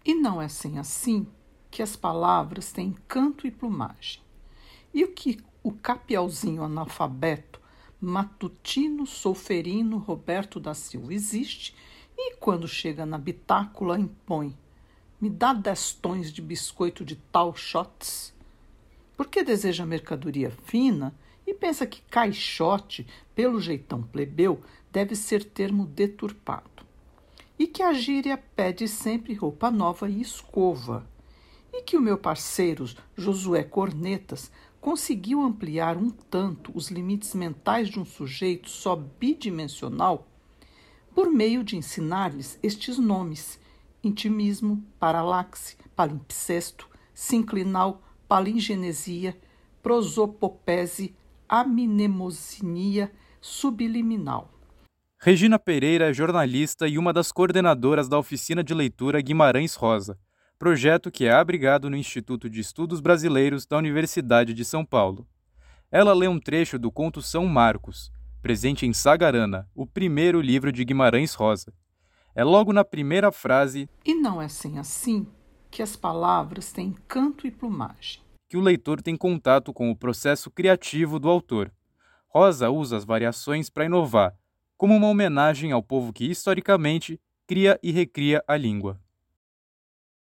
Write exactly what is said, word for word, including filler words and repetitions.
E não é sem assim que as palavras têm canto e plumagem. E o que o capiauzinho analfabeto, matutino, solferino, Roberto da Silva existe, e quando chega na bitácula impõe: me dá dez tons de biscoito de tal shots? Porque deseja mercadoria fina e pensa que caixote, pelo jeitão plebeu, deve ser termo deturpado. E que a gíria pede sempre roupa nova e escova. E que o meu parceiro Josué Cornetas conseguiu ampliar um tanto os limites mentais de um sujeito só bidimensional por meio de ensinar-lhes estes nomes: intimismo, paralaxe, palimpsesto, sinclinal, palingenesia, prosopopese, aminemosinia, subliminal. Regina Pereira é jornalista e uma das coordenadoras da oficina de leitura Guimarães Rosa, projeto que é abrigado no Instituto de Estudos Brasileiros da Universidade de São Paulo. Ela lê um trecho do conto São Marcos, presente em Sagarana, o primeiro livro de Guimarães Rosa. É logo na primeira frase E não é sem assim que as palavras têm canto e plumagem, que o leitor tem contato com o processo criativo do autor. Rosa usa as variações para inovar, como uma homenagem ao povo que historicamente cria e recria a língua.